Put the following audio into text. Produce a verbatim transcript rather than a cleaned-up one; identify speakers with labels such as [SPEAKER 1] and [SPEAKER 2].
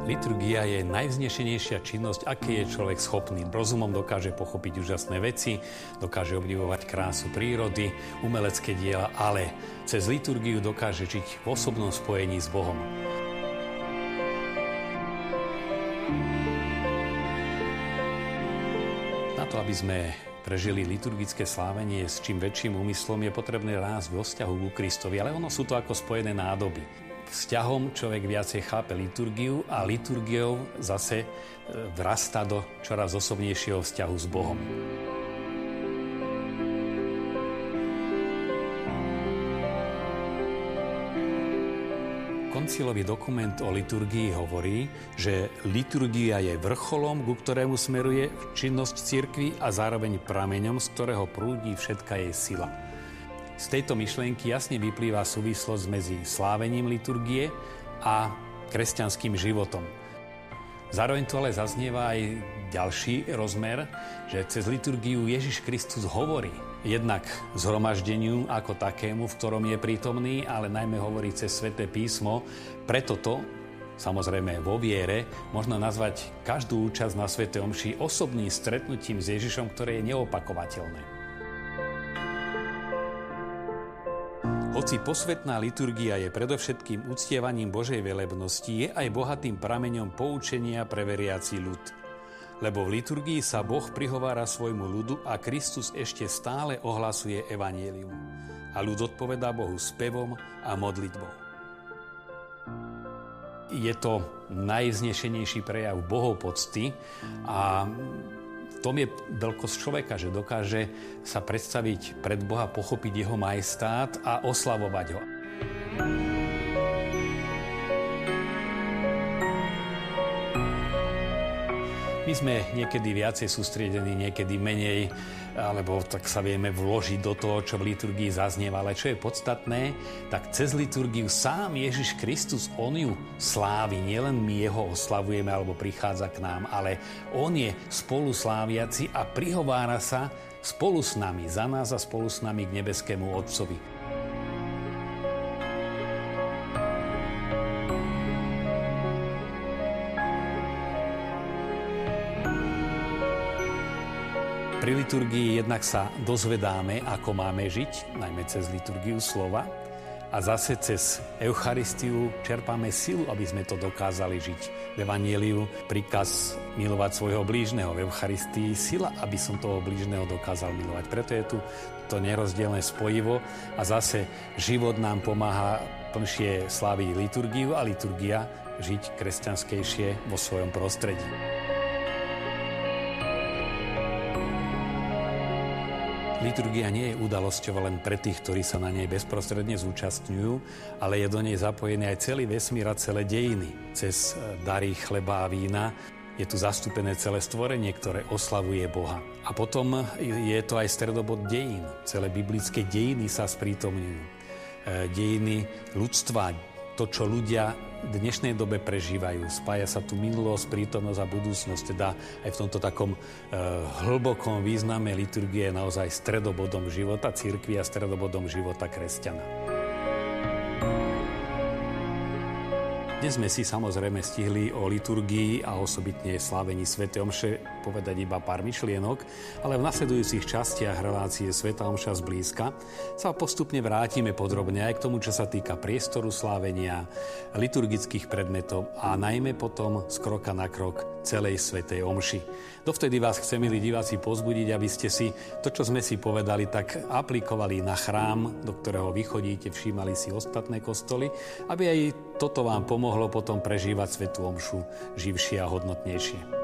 [SPEAKER 1] Liturgia je najvznešenejšia činnosť, aké je človek schopný. Rozumom dokáže pochopiť úžasné veci, dokáže obdivovať krásu prírody, umelecké diela, ale cez liturgiu dokáže žiť v osobnom spojení s Bohom. Na to, aby sme prežili liturgické slávenie s čím väčším úmyslom, je potrebné rásť vo vzťahu ku Kristovi, ale ono sú to ako spojené nádoby. Vzťahom človek viacej chápe liturgiu a liturgiou zase vrastá do čoraz osobnejšieho vzťahu s Bohom. Koncilový dokument o liturgii hovorí, že liturgia je vrcholom, ku ktorému smeruje činnosť cirkvi a zároveň prameňom, z ktorého prúdi všetka jej sila. Z tejto myšlienky jasne vyplýva súvislosť medzi slávením liturgie a kresťanským životom. Zároveň tu ale zaznieva aj ďalší rozmer, že cez liturgiu Ježiš Kristus hovorí jednak zhromaždeniu ako takému, v ktorom je prítomný, ale najmä hovorí cez Sväté písmo. Preto to, samozrejme vo viere, možno nazvať každú účasť na svätej omši osobným stretnutím s Ježišom, ktoré je neopakovateľné. Hoci posvätná liturgia je predovšetkým uctievaním Božej velebnosti, je aj bohatým prameňom poučenia pre veriaci ľud. Lebo v liturgii sa Boh prihovára svojmu ľudu a Kristus ešte stále ohlasuje evanjelium. A ľud odpovedá Bohu spevom a modlitbou. Je to najvznešenejší prejav bohopocty a v tom je veľkosť človeka, že dokáže sa predstaviť pred Boha, pochopiť jeho majestát a oslavovať ho. My sme niekedy viacej sústredení, niekedy menej, alebo tak sa vieme vložiť do toho, čo v liturgii zaznieva. Ale čo je podstatné, tak cez liturgiu sám Ježiš Kristus, on ju slávi. Nielen my jeho oslavujeme, alebo prichádza k nám, ale on je spolu sláviaci a prihovára sa spolu s nami, za nás a spolu s nami k nebeskému Otcovi. Pri liturgii jednak sa dozvedáme, ako máme žiť, najmä cez liturgiu slova, a zase cez Eucharistiu čerpáme silu, aby sme to dokázali žiť. V evanjeliu príkaz milovať svojho blížneho, v Eucharistii sila, aby som toho blížneho dokázal milovať. Preto je tu to nerozdielne spojivo a zase život nám pomáha plnšie sláviť liturgiu a liturgia žiť kresťanskejšie vo svojom prostredí. Liturgia nie je udalosťou len pre tých, ktorí sa na nej bezprostredne zúčastňujú, ale je do nej zapojený aj celý vesmír a celé dejiny. Cez dary chleba a vína je tu zastúpené celé stvorenie, ktoré oslavuje Boha. A potom je to aj stredobod dejín. Celé biblické dejiny sa sprítomňujú. Dejiny ľudstva, to, čo ľudia v dnešnej dobe prežívajú. Spája sa tu minulosť, prítomnosť a budúcnosť. Teda aj v tomto takom e, hlbokom význame liturgie je naozaj stredobodom života cirkvi a stredobodom života kresťana. Dnes sme si samozrejme stihli o liturgii a osobitne slávení svätej omše povedať iba pár myšlienok, ale v nasledujúcich častiach relácie Svätá omša zblízka sa postupne vrátime podrobne aj k tomu, čo sa týka priestoru slávenia, liturgických predmetov a najmä potom z kroka na krok celej svätej omši. Dovtedy vás chcem, milí diváci, pozbudiť, aby ste si to, čo sme si povedali, tak aplikovali na chrám, do ktorého vychodíte, všímali si ostatné kostoly, aby aj toto vám pomohlo potom prežívať svätú omšu živšie a hodnotnejšie.